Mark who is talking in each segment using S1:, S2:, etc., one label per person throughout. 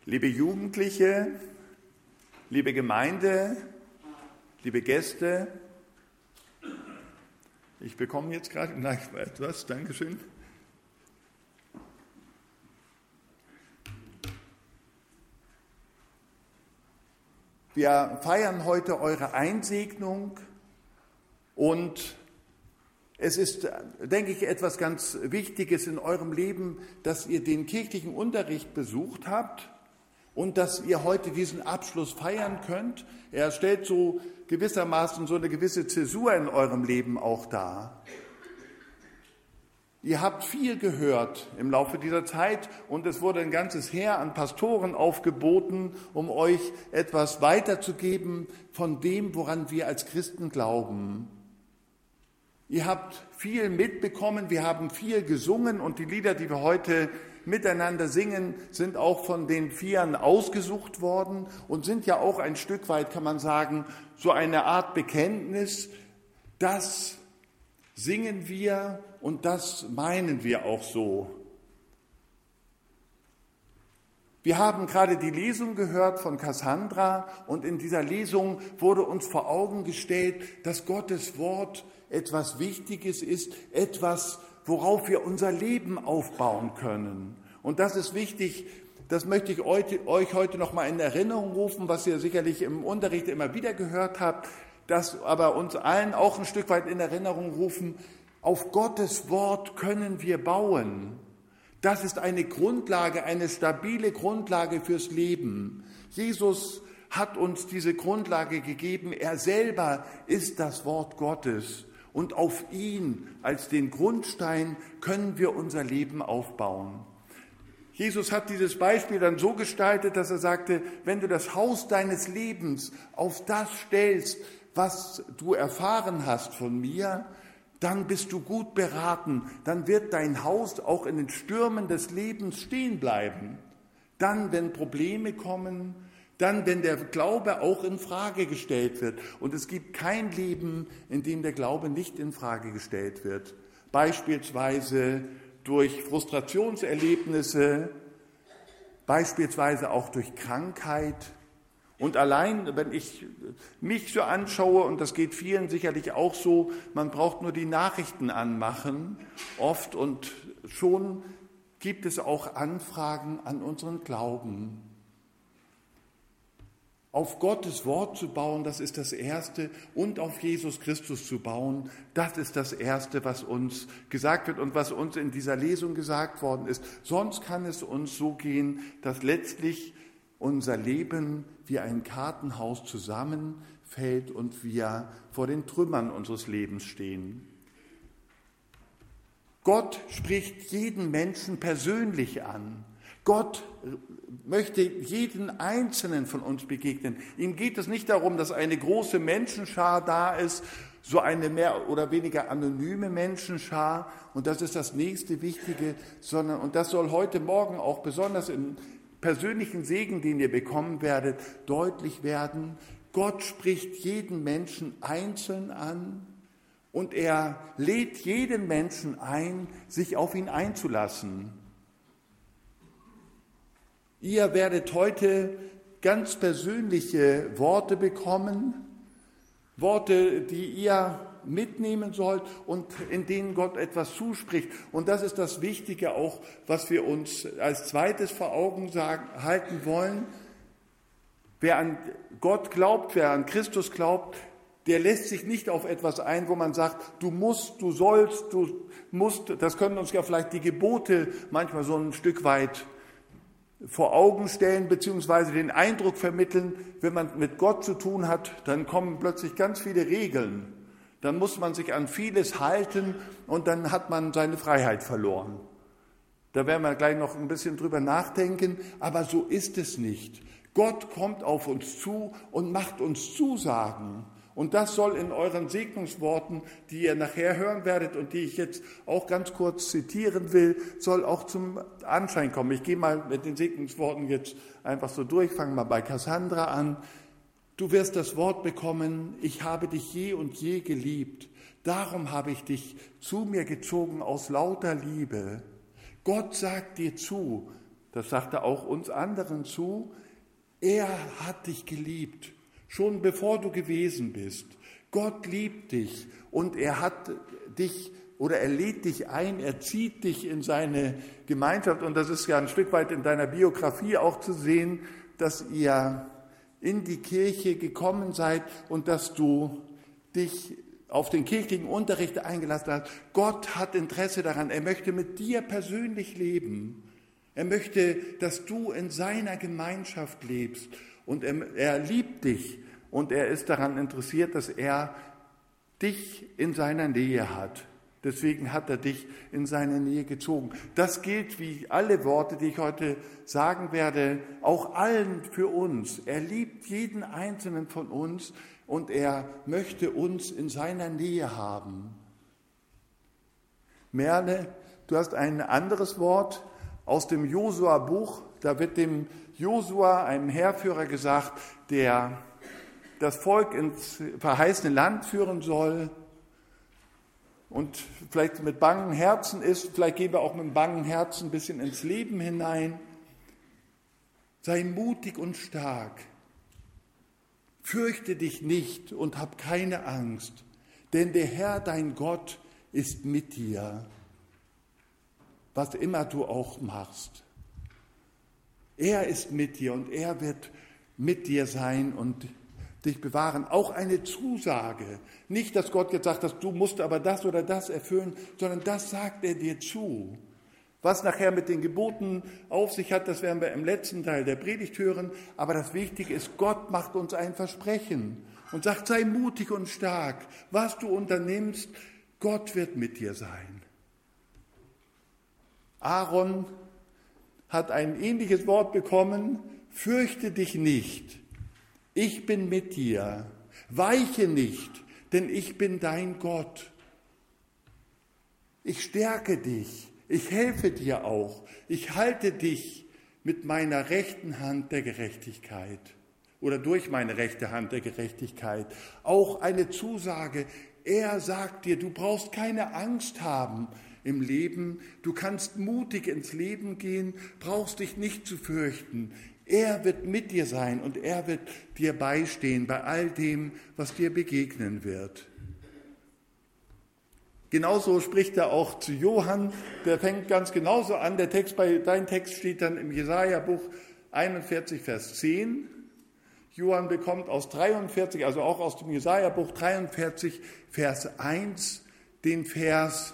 S1: Liebe Jugendliche, liebe Gemeinde, liebe Gäste, ich bekomme jetzt gerade gleich etwas, Dankeschön. Wir feiern heute eure Einsegnung und es ist, denke ich, etwas ganz Wichtiges in eurem Leben, dass ihr den kirchlichen Unterricht besucht habt und dass ihr heute diesen Abschluss feiern könnt. Er stellt so gewissermaßen so eine gewisse Zäsur in eurem Leben auch dar. Ihr habt viel gehört im Laufe dieser Zeit und es wurde ein ganzes Heer an Pastoren aufgeboten, um euch etwas weiterzugeben von dem, woran wir als Christen glauben. Ihr habt viel mitbekommen, wir haben viel gesungen und die Lieder, die wir heute miteinander singen, sind auch von den Vieren ausgesucht worden und sind ja auch ein Stück weit, kann man sagen, so eine Art Bekenntnis. Das singen wir und das meinen wir auch so. Wir haben gerade die Lesung gehört von Cassandra und in dieser Lesung wurde uns vor Augen gestellt, dass Gottes Wort etwas Wichtiges ist, etwas, worauf wir unser Leben aufbauen können. Und das ist wichtig, das möchte ich euch heute noch mal in Erinnerung rufen, was ihr sicherlich im Unterricht immer wieder gehört habt, das aber uns allen auch ein Stück weit in Erinnerung rufen, auf Gottes Wort können wir bauen. Das ist eine Grundlage, eine stabile Grundlage fürs Leben. Jesus hat uns diese Grundlage gegeben. Er selber ist das Wort Gottes. Und auf ihn als den Grundstein können wir unser Leben aufbauen. Jesus hat dieses Beispiel dann so gestaltet, dass er sagte, wenn du das Haus deines Lebens auf das stellst, was du erfahren hast von mir, dann bist du gut beraten. Dann wird dein Haus auch in den Stürmen des Lebens stehen bleiben. Dann, wenn Probleme kommen, dann, wenn der Glaube auch in Frage gestellt wird. Und es gibt kein Leben, in dem der Glaube nicht in Frage gestellt wird. Beispielsweise durch Frustrationserlebnisse, beispielsweise auch durch Krankheit. Und allein, wenn ich mich so anschaue, und das geht vielen sicherlich auch so, man braucht nur die Nachrichten anmachen, oft, und schon gibt es auch Anfragen an unseren Glauben. Auf Gottes Wort zu bauen, das ist das Erste, und auf Jesus Christus zu bauen, das ist das Erste, was uns gesagt wird und was uns in dieser Lesung gesagt worden ist. Sonst kann es uns so gehen, dass letztlich unser Leben wie ein Kartenhaus zusammenfällt und wir vor den Trümmern unseres Lebens stehen. Gott spricht jeden Menschen persönlich an. Gott möchte jeden Einzelnen von uns begegnen. Ihm geht es nicht darum, dass eine große Menschenschar da ist, so eine mehr oder weniger anonyme Menschenschar, und das ist das nächste Wichtige, sondern, und das soll heute Morgen auch besonders im persönlichen Segen, den ihr bekommen werdet, deutlich werden. Gott spricht jeden Menschen einzeln an und er lädt jeden Menschen ein, sich auf ihn einzulassen. Ihr werdet heute ganz persönliche Worte bekommen, Worte, die ihr mitnehmen sollt und in denen Gott etwas zuspricht. Und das ist das Wichtige auch, was wir uns als zweites vor Augen halten wollen. Wer an Gott glaubt, wer an Christus glaubt, der lässt sich nicht auf etwas ein, wo man sagt, du musst, du sollst, du musst. Das können uns ja vielleicht die Gebote manchmal so ein Stück weit vor Augen stellen, beziehungsweise den Eindruck vermitteln, wenn man mit Gott zu tun hat, dann kommen plötzlich ganz viele Regeln. Dann muss man sich an vieles halten und dann hat man seine Freiheit verloren. Da werden wir gleich noch ein bisschen drüber nachdenken, aber so ist es nicht. Gott kommt auf uns zu und macht uns Zusagen. Und das soll in euren Segnungsworten, die ihr nachher hören werdet und die ich jetzt auch ganz kurz zitieren will, soll auch zum Anschein kommen. Ich gehe mal mit den Segnungsworten jetzt einfach so durch, fange mal bei Cassandra an. Du wirst das Wort bekommen, ich habe dich je und je geliebt. Darum habe ich dich zu mir gezogen aus lauter Liebe. Gott sagt dir zu, das sagt er auch uns anderen zu, er hat dich geliebt, schon bevor du gewesen bist. Gott liebt dich und er hat dich oder er lädt dich ein, er zieht dich in seine Gemeinschaft. Und das ist ja ein Stück weit in deiner Biografie auch zu sehen, dass ihr in die Kirche gekommen seid und dass du dich auf den kirchlichen Unterricht eingelassen hast. Gott hat Interesse daran, er möchte mit dir persönlich leben. Er möchte, dass du in seiner Gemeinschaft lebst und er liebt dich und er ist daran interessiert, dass er dich in seiner Nähe hat. Deswegen hat er dich in seine Nähe gezogen. Das gilt wie alle Worte, die ich heute sagen werde, auch allen für uns. Er liebt jeden Einzelnen von uns und er möchte uns in seiner Nähe haben. Merle, du hast ein anderes Wort aus dem Josua-Buch. Da wird dem Josua, einem Heerführer, gesagt, der das Volk ins verheißene Land führen soll und vielleicht mit bangem Herzen ist, vielleicht gehen wir auch mit bangem Herzen ein bisschen ins Leben hinein. Sei mutig und stark. Fürchte dich nicht und hab keine Angst, denn der Herr, dein Gott, ist mit dir, was immer du auch machst. Er ist mit dir und er wird mit dir sein und dich bewahren. Auch eine Zusage. Nicht, dass Gott jetzt sagt, dass du musst aber das oder das erfüllen, sondern das sagt er dir zu. Was nachher mit den Geboten auf sich hat, das werden wir im letzten Teil der Predigt hören. Aber das Wichtige ist, Gott macht uns ein Versprechen und sagt, sei mutig und stark. Was du unternimmst, Gott wird mit dir sein. Aaron hat ein ähnliches Wort bekommen, fürchte dich nicht. Ich bin mit dir, weiche nicht, denn ich bin dein Gott. Ich stärke dich, ich helfe dir auch, ich halte dich mit meiner rechten Hand der Gerechtigkeit oder durch meine rechte Hand der Gerechtigkeit. Auch eine Zusage, er sagt dir, du brauchst keine Angst haben im Leben, du kannst mutig ins Leben gehen, brauchst dich nicht zu fürchten. Er wird mit dir sein und er wird dir beistehen bei all dem, was dir begegnen wird. Genauso spricht er auch zu Johann, der fängt ganz genauso an. Dein Text steht dann im Jesaja-Buch 41, Vers 10. Johann bekommt aus 43, also auch aus dem Jesaja-Buch 43, Vers 1, den Vers: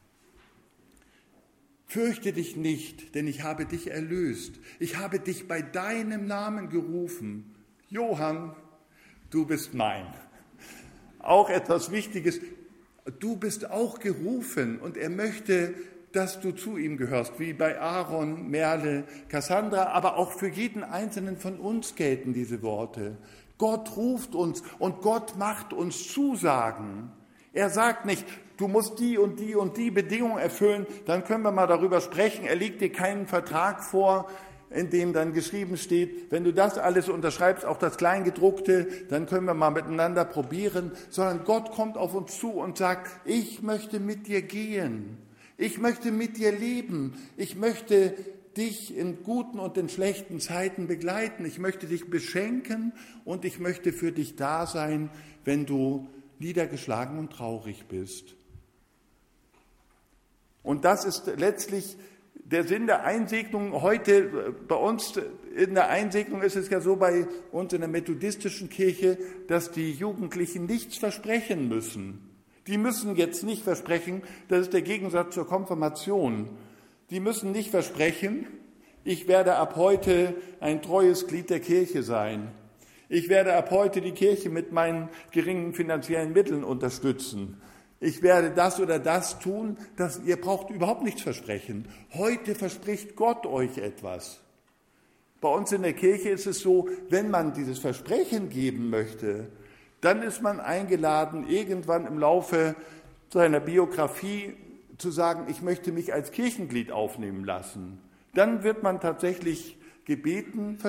S1: Fürchte dich nicht, denn ich habe dich erlöst. Ich habe dich bei deinem Namen gerufen. Johann, du bist mein. Auch etwas Wichtiges, du bist auch gerufen und er möchte, dass du zu ihm gehörst, wie bei Aaron, Merle, Cassandra, aber auch für jeden Einzelnen von uns gelten diese Worte. Gott ruft uns und Gott macht uns Zusagen. Er sagt nicht, du musst die und die und die Bedingungen erfüllen, dann können wir mal darüber sprechen. Er legt dir keinen Vertrag vor, in dem dann geschrieben steht, wenn du das alles unterschreibst, auch das Kleingedruckte, dann können wir mal miteinander probieren, sondern Gott kommt auf uns zu und sagt, ich möchte mit dir gehen, ich möchte mit dir leben, ich möchte dich in guten und in schlechten Zeiten begleiten, ich möchte dich beschenken und ich möchte für dich da sein, wenn du niedergeschlagen und traurig bist. Und das ist letztlich der Sinn der Einsegnung. Heute bei uns in der Einsegnung ist es ja so bei uns in der methodistischen Kirche, dass die Jugendlichen nichts versprechen müssen. Die müssen jetzt nicht versprechen, das ist der Gegensatz zur Konfirmation. Die müssen nicht versprechen, ich werde ab heute ein treues Glied der Kirche sein. Ich werde ab heute die Kirche mit meinen geringen finanziellen Mitteln unterstützen. Ich werde das oder das tun, ihr braucht überhaupt nichts versprechen. Heute verspricht Gott euch etwas. Bei uns in der Kirche ist es so, wenn man dieses Versprechen geben möchte, dann ist man eingeladen, irgendwann im Laufe seiner Biografie zu sagen, ich möchte mich als Kirchenglied aufnehmen lassen. Dann wird man tatsächlich gebeten,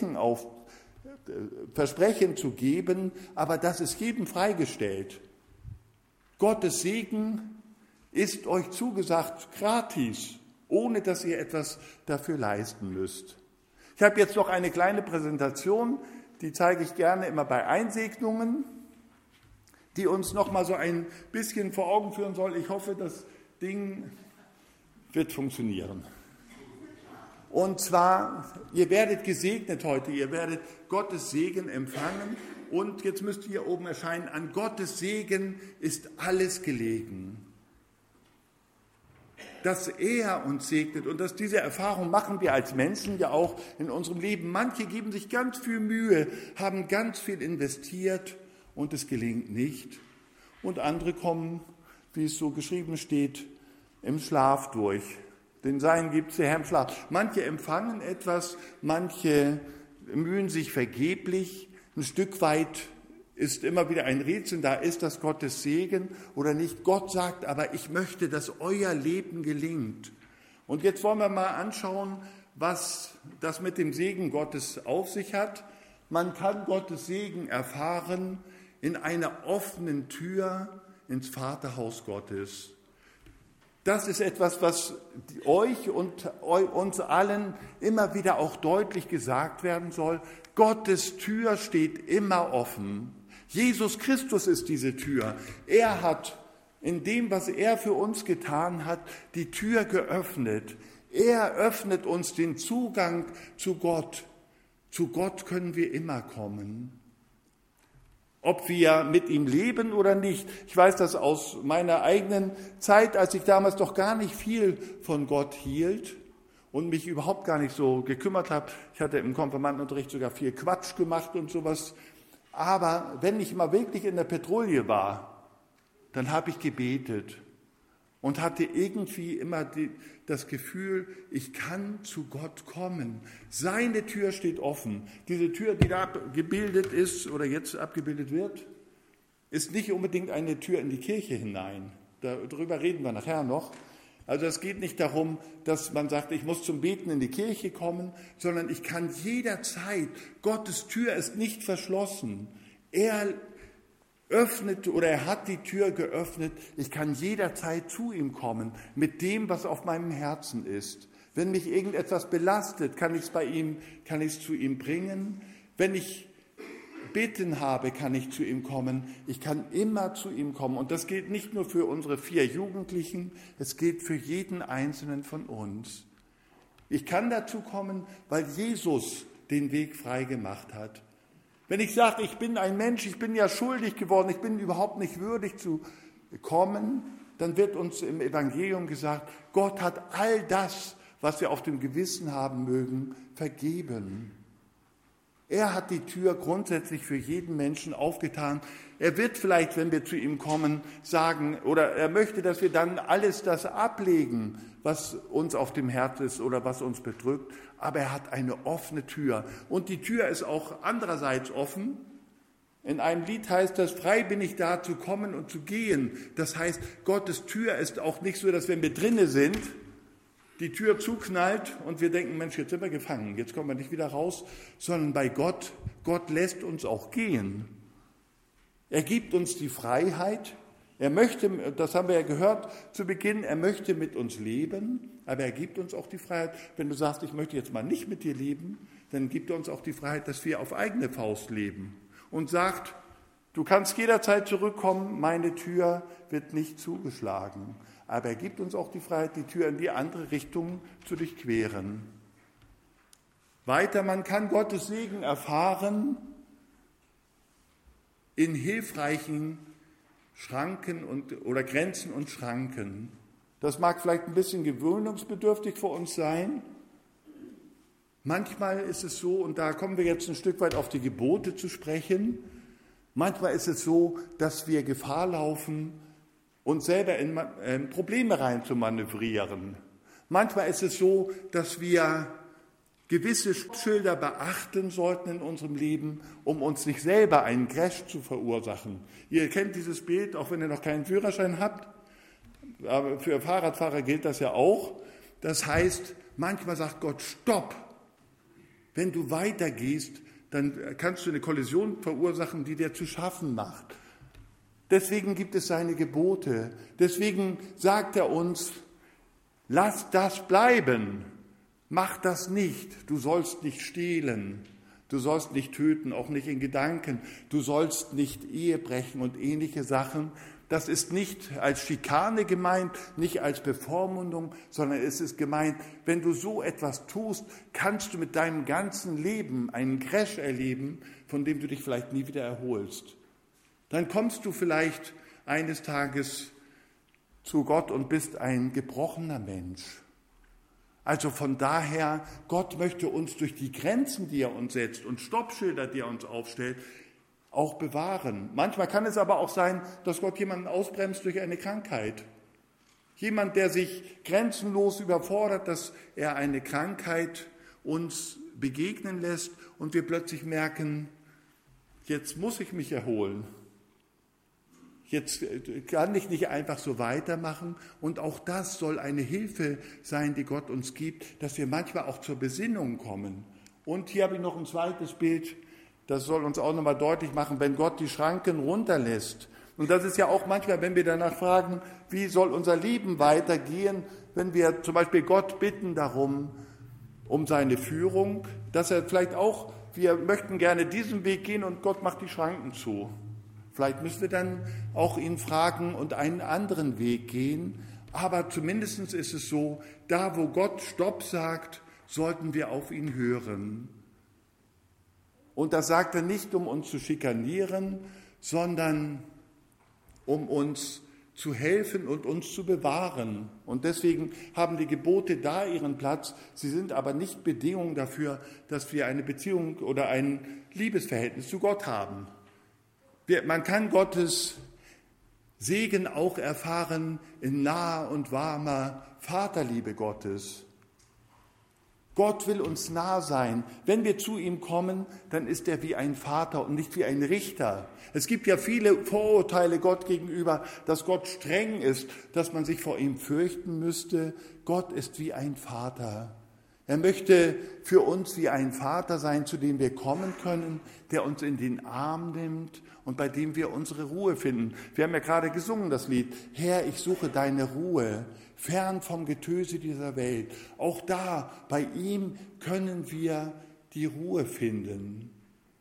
S1: Versprechen zu geben, aber das ist jedem freigestellt. Gottes Segen ist euch zugesagt, gratis. ohne dass ihr etwas dafür leisten müsst. Ich habe jetzt noch eine kleine Präsentation, die zeige ich gerne immer bei Einsegnungen, die uns noch mal so ein bisschen vor Augen führen soll. Ich hoffe, das Ding wird funktionieren. Und zwar, ihr werdet gesegnet heute, ihr werdet Gottes Segen empfangen. Und jetzt müsst ihr hier oben erscheinen, an Gottes Segen ist alles gelegen. Dass er uns segnet und dass diese Erfahrung machen wir als Menschen ja auch in unserem Leben. Manche geben sich ganz viel Mühe, haben ganz viel investiert und es gelingt nicht. Und andere kommen, wie es so geschrieben steht, im Schlaf durch. Den Sein gibt es der Herr im Schlaf. Manche empfangen etwas, manche mühen sich vergeblich. Ein Stück weit ist immer wieder ein Rätsel, da ist das Gottes Segen oder nicht. Gott sagt aber, ich möchte, dass euer Leben gelingt. Und jetzt wollen wir mal anschauen, was das mit dem Segen Gottes auf sich hat. Man kann Gottes Segen erfahren in einer offenen Tür ins Vaterhaus Gottes. Das ist etwas, was euch und uns allen immer wieder auch deutlich gesagt werden soll. Gottes Tür steht immer offen. Jesus Christus ist diese Tür. Er hat in dem, was er für uns getan hat, die Tür geöffnet. Er öffnet uns den Zugang zu Gott. Zu Gott können wir immer kommen. Ob wir mit ihm leben oder nicht. Ich weiß das aus meiner eigenen Zeit, als ich damals doch gar nicht viel von Gott hielt und mich überhaupt gar nicht so gekümmert habe. Ich hatte im Konfirmandenunterricht sogar viel Quatsch gemacht und sowas. Aber wenn ich mal wirklich in der Petrouille war, dann habe ich gebetet und hatte irgendwie immer das Gefühl, ich kann zu Gott kommen. Seine Tür steht offen. Diese Tür, die da gebildet ist oder jetzt abgebildet wird, ist nicht unbedingt eine Tür in die Kirche hinein. Darüber reden wir nachher noch. Also es geht nicht darum, dass man sagt, ich muss zum Beten in die Kirche kommen, sondern ich kann jederzeit, Gottes Tür ist nicht verschlossen. Er öffnet oder er hat die Tür geöffnet. Ich kann jederzeit zu ihm kommen mit dem, was auf meinem Herzen ist. Wenn mich irgendetwas belastet, kann ich es zu ihm bringen. Wenn ich Bitten habe, kann ich zu ihm kommen. Ich kann immer zu ihm kommen. Und das gilt nicht nur für unsere 4 Jugendlichen, es gilt für jeden Einzelnen von uns. Ich kann dazu kommen, weil Jesus den Weg frei gemacht hat. Wenn ich sage, ich bin ein Mensch, ich bin ja schuldig geworden, ich bin überhaupt nicht würdig zu kommen, dann wird uns im Evangelium gesagt, Gott hat all das, was wir auf dem Gewissen haben mögen, vergeben. Er hat die Tür grundsätzlich für jeden Menschen aufgetan. Er wird vielleicht, wenn wir zu ihm kommen, sagen, oder er möchte, dass wir dann alles das ablegen, was uns auf dem Herz ist oder was uns bedrückt. Aber er hat eine offene Tür. Und die Tür ist auch andererseits offen. In einem Lied heißt das, frei bin ich da zu kommen und zu gehen. Das heißt, Gottes Tür ist auch nicht so, dass wenn wir drinnen sind, die Tür zuknallt und wir denken, Mensch, jetzt sind wir gefangen, jetzt kommen wir nicht wieder raus, sondern bei Gott lässt uns auch gehen. Er gibt uns die Freiheit. Er möchte, das haben wir ja gehört zu Beginn, er möchte mit uns leben, aber er gibt uns auch die Freiheit. Wenn du sagst, ich möchte jetzt mal nicht mit dir leben, dann gibt er uns auch die Freiheit, dass wir auf eigene Faust leben und sagt, du kannst jederzeit zurückkommen, meine Tür wird nicht zugeschlagen. Aber er gibt uns auch die Freiheit, die Tür in die andere Richtung zu durchqueren. Weiter, man kann Gottes Segen erfahren in hilfreichen Schranken oder Grenzen und Schranken. Das mag vielleicht ein bisschen gewöhnungsbedürftig für uns sein. Manchmal ist es so, und da kommen wir jetzt ein Stück weit auf die Gebote zu sprechen, manchmal ist es so, dass wir Gefahr laufen, uns selber in Probleme rein zu manövrieren. Manchmal ist es so, dass wir gewisse Schilder beachten sollten in unserem Leben, um uns nicht selber einen Crash zu verursachen. Ihr kennt dieses Bild, auch wenn ihr noch keinen Führerschein habt, aber für Fahrradfahrer gilt das ja auch. Das heißt, manchmal sagt Gott, stopp! Wenn du weitergehst, dann kannst du eine Kollision verursachen, die dir zu schaffen macht. Deswegen gibt es seine Gebote. Deswegen sagt er uns, Lass das bleiben. Mach das nicht. Du sollst nicht stehlen. Du sollst nicht töten, auch nicht in Gedanken. Du sollst nicht Ehe brechen und ähnliche Sachen. Das ist nicht als Schikane gemeint, nicht als Bevormundung, sondern es ist gemeint, wenn du so etwas tust, kannst du mit deinem ganzen Leben einen Crash erleben, von dem du dich vielleicht nie wieder erholst. Dann kommst du vielleicht eines Tages zu Gott und bist ein gebrochener Mensch. Also von daher, Gott möchte uns durch die Grenzen, die er uns setzt und Stoppschilder, die er uns aufstellt, auch bewahren. Manchmal kann es aber auch sein, dass Gott jemanden ausbremst durch eine Krankheit. Jemand, der sich grenzenlos überfordert, dass er eine Krankheit uns begegnen lässt und wir plötzlich merken, jetzt muss ich mich erholen. Jetzt kann ich nicht einfach so weitermachen. Und auch das soll eine Hilfe sein, die Gott uns gibt, dass wir manchmal auch zur Besinnung kommen. Und hier habe ich noch ein zweites Bild, das soll uns auch nochmal deutlich machen, wenn Gott die Schranken runterlässt. Und das ist ja auch manchmal, wenn wir danach fragen, wie soll unser Leben weitergehen, wenn wir zum Beispiel Gott bitten darum, um seine Führung, dass er vielleicht auch, wir möchten gerne diesen Weg gehen und Gott macht die Schranken zu. Vielleicht müssen wir dann auch ihn fragen und einen anderen Weg gehen. Aber zumindest ist es so, da wo Gott Stopp sagt, sollten wir auf ihn hören. Und das sagt er nicht, um uns zu schikanieren, sondern um uns zu helfen und uns zu bewahren. Und deswegen haben die Gebote da ihren Platz. Sie sind aber nicht Bedingung dafür, dass wir eine Beziehung oder ein Liebesverhältnis zu Gott haben. Man kann Gottes Segen auch erfahren in naher und warmer Vaterliebe Gottes. Gott will uns nah sein. Wenn wir zu ihm kommen, dann ist er wie ein Vater und nicht wie ein Richter. Es gibt ja viele Vorurteile Gott gegenüber, dass Gott streng ist, dass man sich vor ihm fürchten müsste. Gott ist wie ein Vater. Er möchte für uns wie ein Vater sein, zu dem wir kommen können, der uns in den Arm nimmt und bei dem wir unsere Ruhe finden. Wir haben ja gerade gesungen das Lied, Herr, ich suche deine Ruhe, fern vom Getöse dieser Welt. Auch da, bei ihm können wir die Ruhe finden.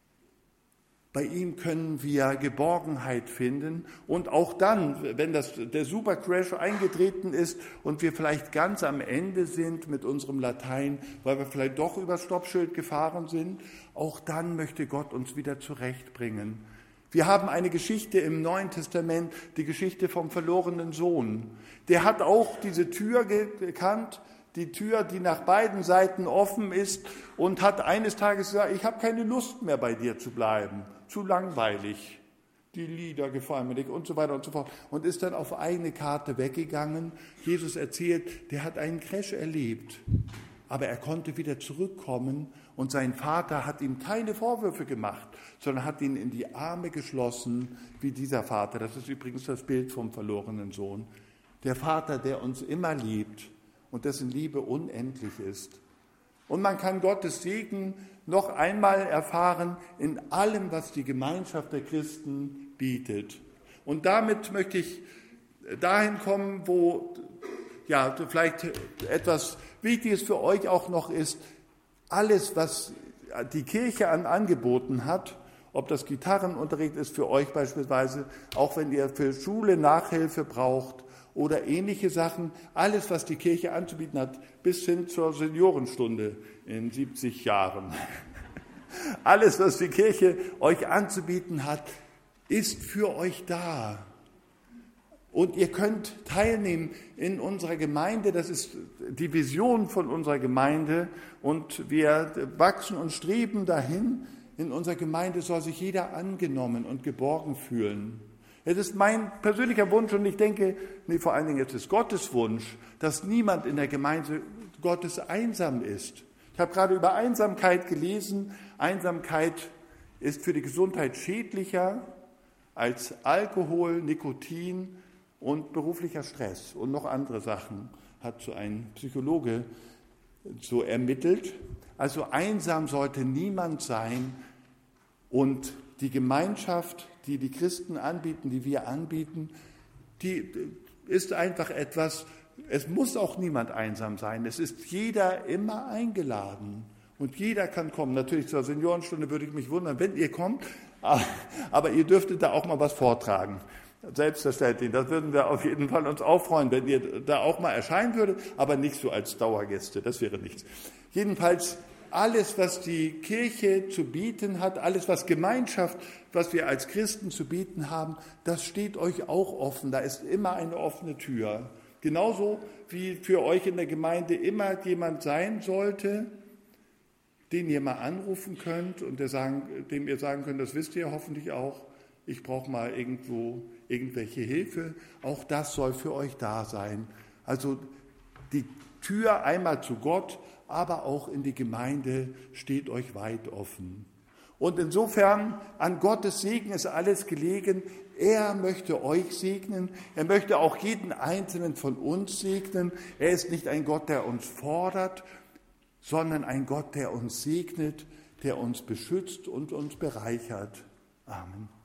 S1: Bei ihm können wir Geborgenheit finden und auch dann, wenn der Supercrash eingetreten ist und wir vielleicht ganz am Ende sind mit unserem Latein, weil wir vielleicht doch übers Stoppschild gefahren sind, auch dann möchte Gott uns wieder zurechtbringen. Wir haben eine Geschichte im Neuen Testament, die Geschichte vom verlorenen Sohn. Der hat auch diese Tür gekannt, die Tür, die nach beiden Seiten offen ist und hat eines Tages gesagt, ich habe keine Lust mehr bei dir zu bleiben, zu langweilig, die Lieder gefallen mir nicht und so weiter und so fort und ist dann auf eigene Karte weggegangen. Jesus erzählt, der hat einen Crash erlebt, aber er konnte wieder zurückkommen und sein Vater hat ihm keine Vorwürfe gemacht, sondern hat ihn in die Arme geschlossen, wie dieser Vater. Das ist übrigens das Bild vom verlorenen Sohn. Der Vater, der uns immer liebt und dessen Liebe unendlich ist. Und man kann Gottes Segen noch einmal erfahren in allem, was die Gemeinschaft der Christen bietet. Und damit möchte ich dahin kommen, wo ja vielleicht etwas Wichtiges für euch auch noch ist. Alles, was die Kirche an Angeboten hat, ob das Gitarrenunterricht ist für euch beispielsweise, auch wenn ihr für Schule Nachhilfe braucht oder ähnliche Sachen, alles, was die Kirche anzubieten hat, bis hin zur Seniorenstunde in 70 Jahren. Alles, was die Kirche euch anzubieten hat, ist für euch da. Und ihr könnt teilnehmen in unserer Gemeinde, das ist die Vision von unserer Gemeinde und wir wachsen und streben dahin. In unserer Gemeinde soll sich jeder angenommen und geborgen fühlen. Es ist mein persönlicher Wunsch und ich denke, vor allen Dingen jetzt ist Gottes Wunsch, dass niemand in der Gemeinde Gottes einsam ist. Ich habe gerade über Einsamkeit gelesen. Einsamkeit ist für die Gesundheit schädlicher als Alkohol, Nikotin und beruflicher Stress und noch andere Sachen, hat so ein Psychologe so ermittelt. Also einsam sollte niemand sein und die Gemeinschaft, die die Christen anbieten, die wir anbieten, die ist einfach etwas, es muss auch niemand einsam sein. Es ist jeder immer eingeladen. Und jeder kann kommen. Natürlich zur Seniorenstunde würde ich mich wundern, wenn ihr kommt. Aber ihr dürftet da auch mal was vortragen. Selbstverständlich. Das würden wir auf jeden Fall uns auch freuen, wenn ihr da auch mal erscheinen würdet. Aber nicht so als Dauergäste. Das wäre nichts. Jedenfalls alles, was die Kirche zu bieten hat, alles, was Gemeinschaft, was wir als Christen zu bieten haben, das steht euch auch offen. Da ist immer eine offene Tür. Genauso wie für euch in der Gemeinde immer jemand sein sollte, den ihr mal anrufen könnt und dem ihr sagen könnt, das wisst ihr hoffentlich auch, ich brauche mal irgendwo irgendwelche Hilfe. Auch das soll für euch da sein. Also die Tür einmal zu Gott, aber auch in die Gemeinde steht euch weit offen. Und insofern, an Gottes Segen ist alles gelegen. Er möchte euch segnen. Er möchte auch jeden Einzelnen von uns segnen. Er ist nicht ein Gott, der uns fordert, sondern ein Gott, der uns segnet, der uns beschützt und uns bereichert. Amen.